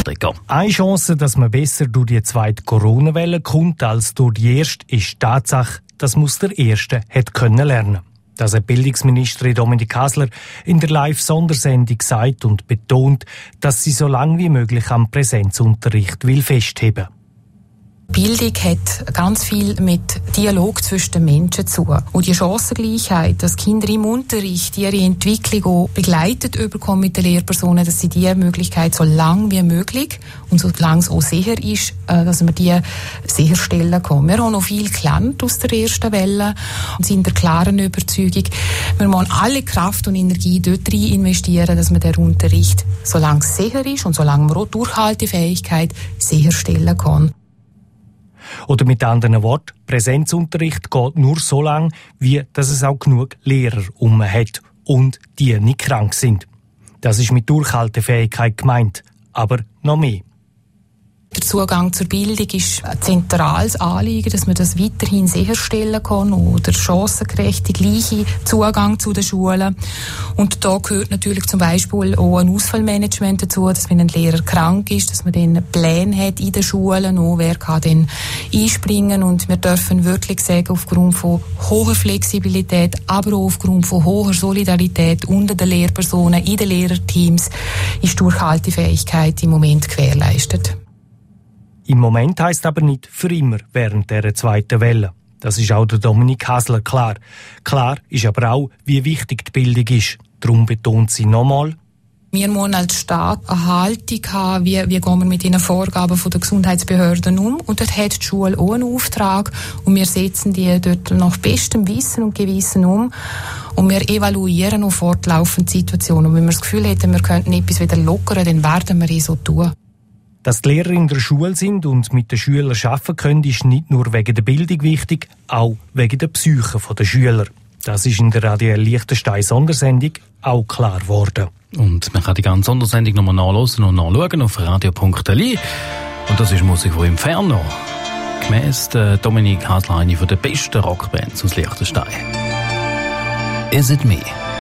Stricker. Eine Chance, dass man besser durch die zweite Corona-Welle kommt als durch die erste, ist die Tatsache, dass man aus der ersten lernen konnte. Das hat Bildungsministerin Dominik Hasler in der Live-Sondersendung gesagt und betont, dass sie so lange wie möglich am Präsenzunterricht festheben will. Bildung hat ganz viel mit Dialog zwischen den Menschen zu. Und die Chancengleichheit, dass Kinder im Unterricht ihre Entwicklung auch begleitet bekommen mit den Lehrpersonen, dass sie diese Möglichkeit so lang wie möglich und solange es auch sicher ist, dass wir die sicherstellen können. Wir haben noch viel gelernt aus der ersten Welle und sind der klaren Überzeugung, wir müssen alle Kraft und Energie dort rein investieren, dass man den Unterricht, solange es sicher ist und solange wir auch Durchhaltefähigkeit sicherstellen können. Oder mit anderen Worten, Präsenzunterricht geht nur so lange, wie dass es auch genug Lehrer hat und die nicht krank sind. Das ist mit Durchhaltefähigkeit gemeint, aber noch mehr. Der Zugang zur Bildung ist ein zentrales Anliegen, dass man das weiterhin sicherstellen kann oder chancengerechte, gleiche Zugang zu den Schulen. Und da gehört natürlich zum Beispiel auch ein Ausfallmanagement dazu, dass wenn ein Lehrer krank ist, dass man dann Pläne hat in den Schulen, auch wer kann dann einspringen. Und wir dürfen wirklich sagen, aufgrund von hoher Flexibilität, aber auch aufgrund von hoher Solidarität unter den Lehrpersonen, in den Lehrerteams, ist Durchhaltefähigkeit im Moment gewährleistet. Im Moment heisst aber nicht für immer während dieser zweiten Welle. Das ist auch der Dominik Hasler klar. Klar ist aber auch, wie wichtig die Bildung ist. Darum betont sie nochmal: Wir müssen als Staat eine Haltung haben, wie gehen wir mit den Vorgaben der Gesundheitsbehörden um. Und dort hat die Schule auch einen Auftrag. Und wir setzen die dort nach bestem Wissen und Gewissen um. Und wir evaluieren auch fortlaufend die Situation. Und wenn wir das Gefühl hätten, wir könnten etwas wieder lockern, dann werden wir es so tun. Dass die Lehrer in der Schule sind und mit den Schülern arbeiten können, ist nicht nur wegen der Bildung wichtig, auch wegen der Psyche der Schüler. Das ist in der Radio Liechtenstein Sondersendung auch klar geworden. Und man kann die ganze Sondersendung nochmal nachhören und nachschauen auf radio.li. Und das ist Musik von Inferno. Gemäss Dominik Hasler, eine der besten Rockbands aus Liechtenstein. Is It Me?